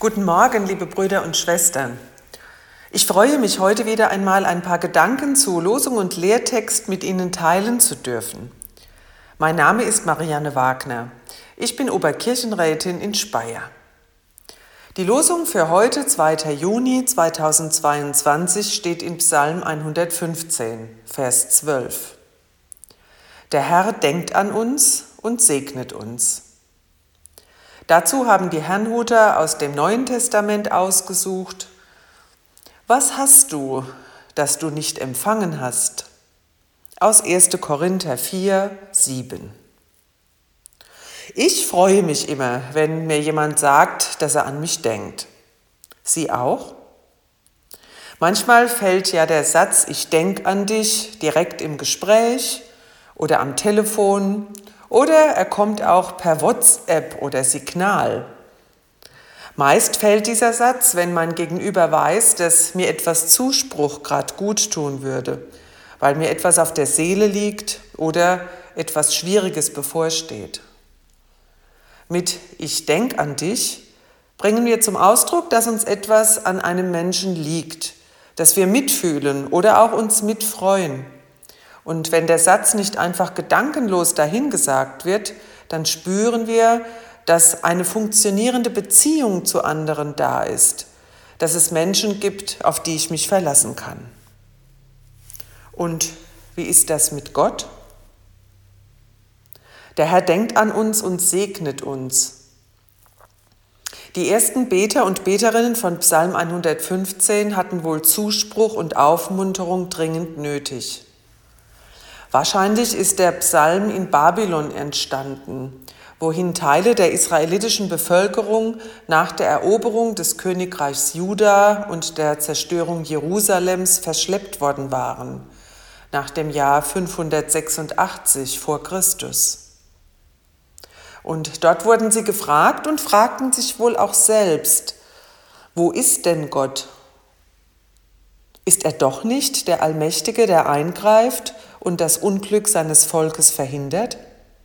Guten Morgen, liebe Brüder und Schwestern. Ich freue mich, heute wieder einmal ein paar Gedanken zu Losung und Lehrtext mit Ihnen teilen zu dürfen. Mein Name ist Marianne Wagner. Ich bin Oberkirchenrätin in Speyer. Die Losung für heute, 2. Juni 2022, steht in Psalm 115, Vers 12. Der Herr denkt an uns und segnet uns. Dazu haben die Herrnhuter aus dem Neuen Testament ausgesucht: Was hast du, das du nicht empfangen hast? Aus 1. Korinther 4, 7. Ich freue mich immer, wenn mir jemand sagt, dass er an mich denkt. Sie auch? Manchmal fällt ja der Satz „Ich denk an dich" direkt im Gespräch oder am Telefon, oder er kommt auch per WhatsApp oder Signal. Meist fällt dieser Satz, wenn mein Gegenüber weiß, dass mir etwas Zuspruch gerade gut tun würde, weil mir etwas auf der Seele liegt oder etwas Schwieriges bevorsteht. Mit „Ich denk an dich" bringen wir zum Ausdruck, dass uns etwas an einem Menschen liegt, dass wir mitfühlen oder auch uns mitfreuen. Und wenn der Satz nicht einfach gedankenlos dahingesagt wird, dann spüren wir, dass eine funktionierende Beziehung zu anderen da ist, dass es Menschen gibt, auf die ich mich verlassen kann. Und wie ist das mit Gott? Der Herr denkt an uns und segnet uns. Die ersten Beter und Beterinnen von Psalm 115 hatten wohl Zuspruch und Aufmunterung dringend nötig. Wahrscheinlich ist der Psalm in Babylon entstanden, wohin Teile der israelitischen Bevölkerung nach der Eroberung des Königreichs Juda und der Zerstörung Jerusalems verschleppt worden waren, nach dem Jahr 586 vor Christus. Und dort wurden sie gefragt und fragten sich wohl auch selbst: Wo ist denn Gott? Ist er doch nicht der Allmächtige, der eingreift und das Unglück seines Volkes verhindert?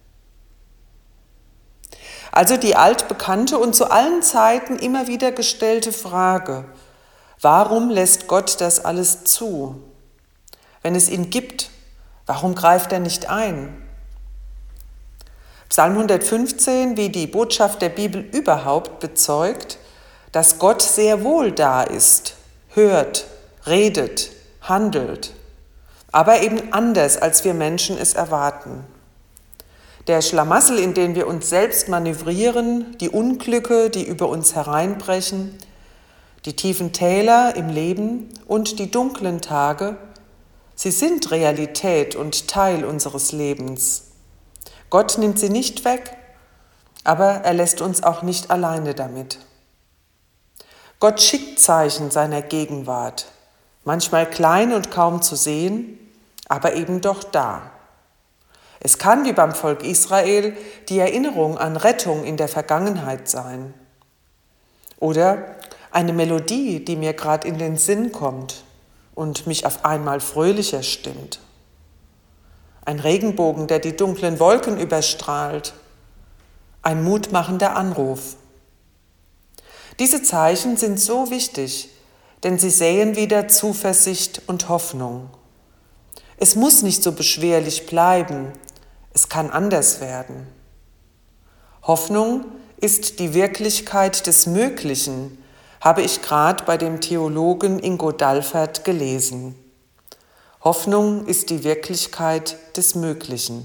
Also die altbekannte und zu allen Zeiten immer wieder gestellte Frage: Warum lässt Gott das alles zu? Wenn es ihn gibt, warum greift er nicht ein? Psalm 115, wie die Botschaft der Bibel überhaupt, bezeugt, dass Gott sehr wohl da ist, hört, redet, handelt, aber eben anders, als wir Menschen es erwarten. Der Schlamassel, in den wir uns selbst manövrieren, die Unglücke, die über uns hereinbrechen, die tiefen Täler im Leben und die dunklen Tage, sie sind Realität und Teil unseres Lebens. Gott nimmt sie nicht weg, aber er lässt uns auch nicht alleine damit. Gott schickt Zeichen seiner Gegenwart, manchmal klein und kaum zu sehen, aber eben doch da. Es kann, wie beim Volk Israel, die Erinnerung an Rettung in der Vergangenheit sein. Oder eine Melodie, die mir gerade in den Sinn kommt und mich auf einmal fröhlicher stimmt. Ein Regenbogen, der die dunklen Wolken überstrahlt. Ein mutmachender Anruf. Diese Zeichen sind so wichtig, denn sie säen wieder Zuversicht und Hoffnung. Es muss nicht so beschwerlich bleiben, es kann anders werden. Hoffnung ist die Wirklichkeit des Möglichen, habe ich gerade bei dem Theologen Ingo Dalfert gelesen. Hoffnung ist die Wirklichkeit des Möglichen.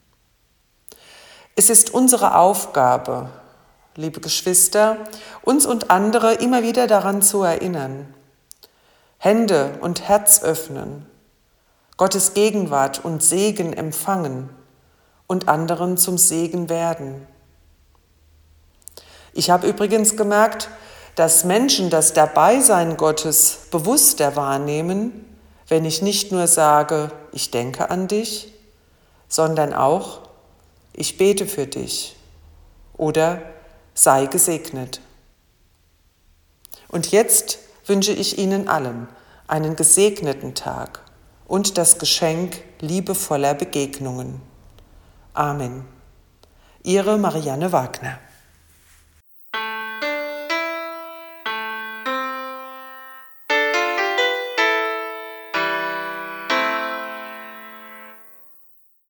Es ist unsere Aufgabe, liebe Geschwister, uns und andere immer wieder daran zu erinnern. Hände und Herz öffnen, Gottes Gegenwart und Segen empfangen und anderen zum Segen werden. Ich habe übrigens gemerkt, dass Menschen das Dabeisein Gottes bewusster wahrnehmen, wenn ich nicht nur sage, ich denke an dich, sondern auch, ich bete für dich oder sei gesegnet. Und jetzt wünsche ich Ihnen allen einen gesegneten Tag und das Geschenk liebevoller Begegnungen. Amen. Ihre Marianne Wagner.